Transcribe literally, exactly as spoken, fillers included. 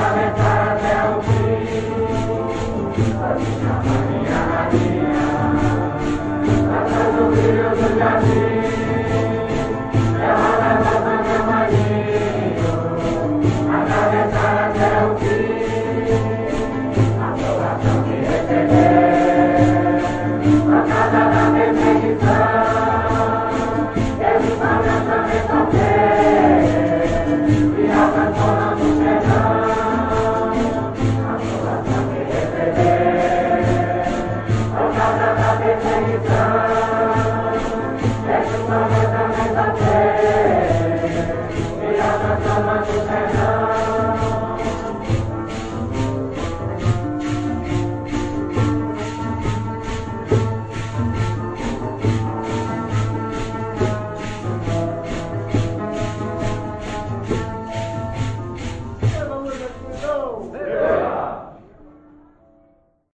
atravessar até o fim. Pode chamar minha rainha, atrás do rio do jardim. Ela leva São Germaninho, atravessar até o fim. A aprovação de receber, a casa da perseguição. Ele sabe também sofrer, e a cantora do perdão. A aprovação de receber, a casa da perseguição. Ele sabe também sofrer.